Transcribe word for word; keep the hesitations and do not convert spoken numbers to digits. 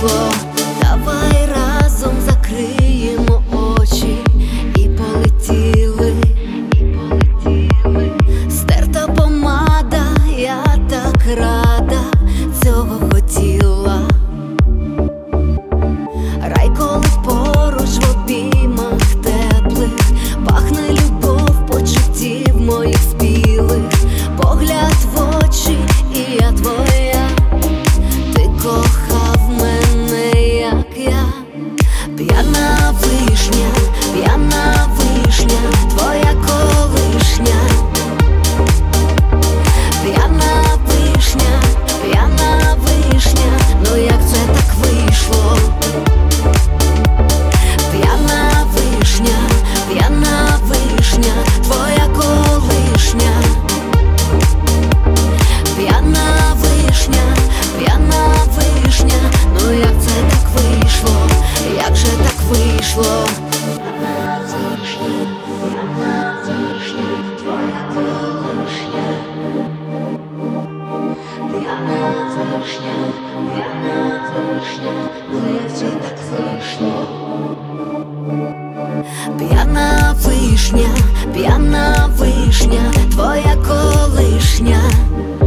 вийшло. Давай разом закриємо очі і полетіли. Стерта помада, я так рада, цього хотіла. Рай, коли поруч в обіймах теплих, пахне любов почуттів моїх спілих. Погляд в очі, і я твоя. Ти кохав мене, як я. П'яна вишня, п'яна вишня, твоя колишня. П'яна вишня, п'яна вишня, ну як це так вийшло? П'яна вишня, п'яна вишня, твоя колишня. П'яна вишня, п'яна вишня, ну як це так вийшло? Як же так вийшло? П'яна вишня, п'яна вишня, твоя колишня. П'яна вишня, п'яна вишня, ну як це так вийшло? П'яна вишня, п'яна вишня, твоя колишня.